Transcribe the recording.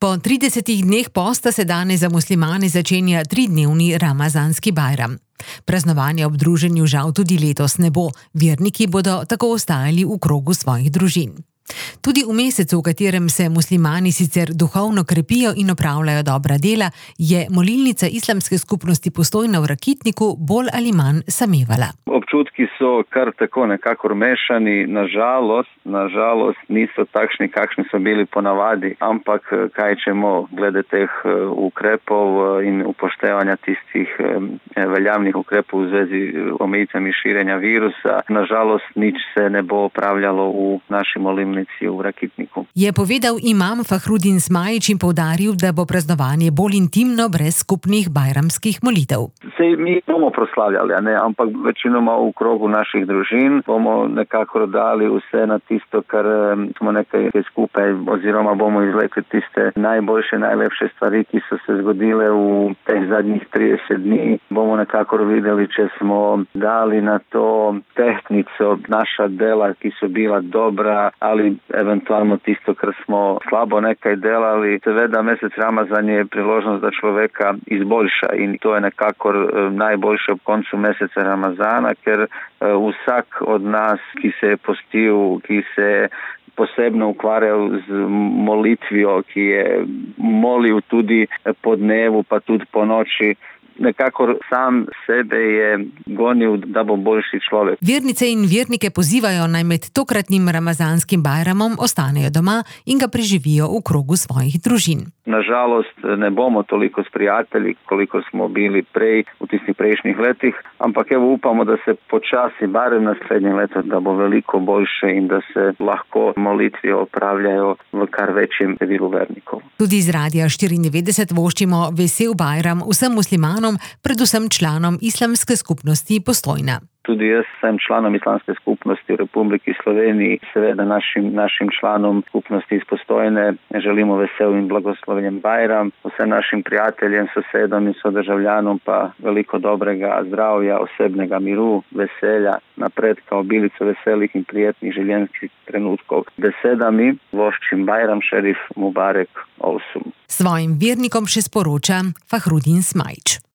Po 30 dneh posta se danes za muslimane začenja 3-dnevni ramazanski bajram. Praznovanja ob druženju žal tudi letos ne bo. Verniki bodo tako ostajali v krogu svojih družin. Tudi v mesecu, v katerem se muslimani sicer duhovno krepijo in opravljajo dobra dela, je molilnica islamske skupnosti Postojna v Rakitniku bolj ali manj samevala. Občutki so kar tako nekako mešani, nažalost niso takšni, kakšni so bili ponavadi, ampak kaj čemo glede teh ukrepov in upoštevanja tistih veljavnih ukrepov v zvezi omejitvami širjenja virusa, nažalost nič se ne bo opravljalo v naši molilnici v Rakitniku. Je povedal imam Fahrudin Smajić in poudaril, da bo praznovanje bolj intimno brez skupnih bajramskih molitev. Sej mi bomo proslavljali, ampak večinoma v krogu naših družin bomo nekako dali vse na tisto, kar smo nekaj skupaj, oziroma bomo izvlekli tiste najboljše, najlepše stvari, ki so se zgodile v teh zadnjih 30 dni. Bomo nekako videli, če smo dali na to tehtnico naša dela, ki so bila dobra, ali eventualno tisto, kar smo slabo nekaj delali. Seveda mesec Ramazan je priložnost, da človeka izboljša in to je nekako najboljše ob koncu meseca Ramazana, ker vsak od nas, ki se je postil, ki se je posebno ukvarjal z molitvijo, ki je molil tudi po dnevu, pa tudi po noči, nekako sam sebe je gonil, da bo boljši človek. Vernice in vernike pozivajo, naj med tokratnim ramazanskim bajramom ostanejo doma in ga preživijo v krogu svojih družin. Nažalost ne bomo toliko s prijatelji, koliko smo bili prej v tistih prejšnjih letih, ampak upamo, da se počasi, barem naslednje leto, da bo veliko boljše in da se lahko molitve opravljajo v kar večjem številu vernikov. Tudi iz Radia 94 voščimo vesel bajram vsem muslimanom, predvsem članom islamske skupnosti Postojna. Tudi jaz sem članom islamske skupnosti v Republiki Sloveniji, seveda našim članom skupnosti iz Postojne želimo vesel in blagoslovljen bajram, vsem našim prijateljem, sosedom in sodržavljanom pa veliko dobrega zdravja, osebnega miru, veselja, napredka, obilico veselih in prijetnih življenjskih trenutkov. Besedami voščim bajram šerif Mubarek Olsum. Svojim vernikom še sporoča Fahrudin Smajić.